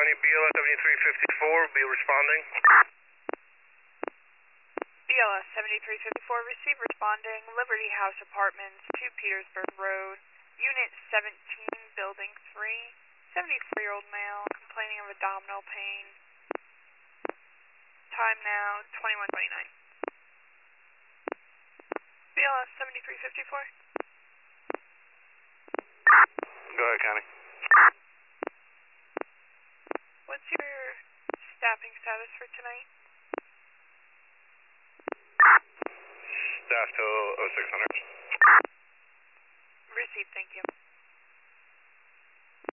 County, BLS 7354 will be responding. BLS 7354, receive responding, Liberty House Apartments, 2 Petersburg Road, Unit 17, Building 3, 74-year-old male, complaining of abdominal pain. Time now, 21:29. BLS 7354. Go ahead, County. What's your staffing status for tonight? Staff till 0600. Received, thank you.